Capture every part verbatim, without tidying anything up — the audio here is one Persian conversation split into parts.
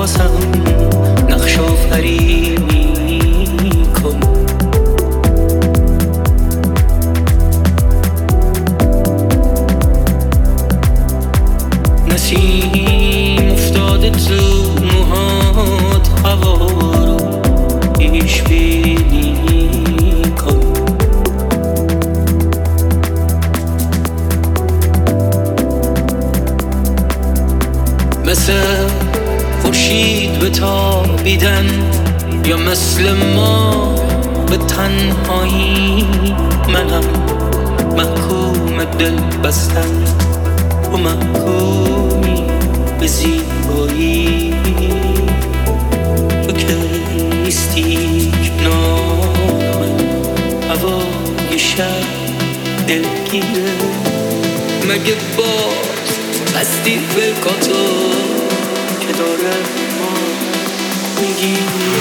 واسم نقش آفرینی کن. نسیم افتاده تو موهات، هوا رو پیش بینی کن. مثل خورشید به تابیدن یا مثل ما به تنهایی، منم محکوم دل بستن و محکومی به زیبایی. تو که نیستی کنار هوای شب دلگیره، مگه باز بستی فکاتو که داره ما میگی.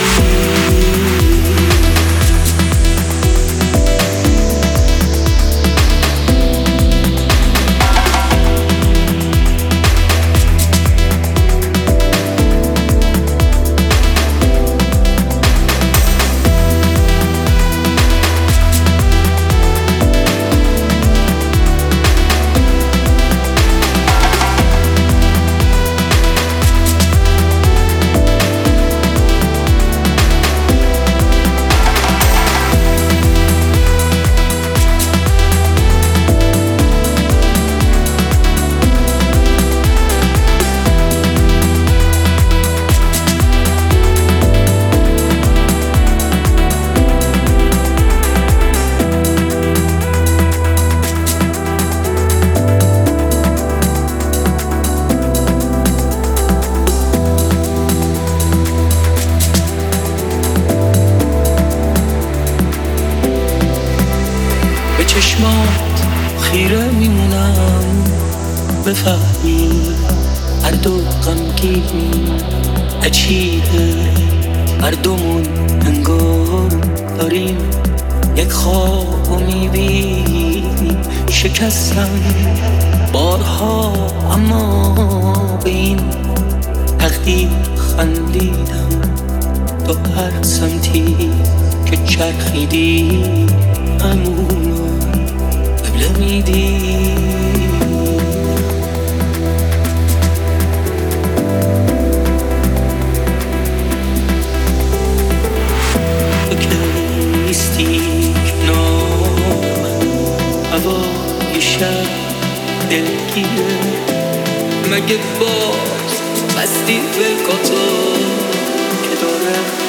چشمات خیره میمونم، بفهمی هر دو غمگین عجیبه. هر دومون انگار داریم یک خواب میبینیم. شکستم بارها اما به این تقدیر خندیدم. تو هر سمتی که چرخیدی همون قبله میدی. تو که نیستی کنار من هوای شب دلگیره، مگه باز بستی فکاتو که داره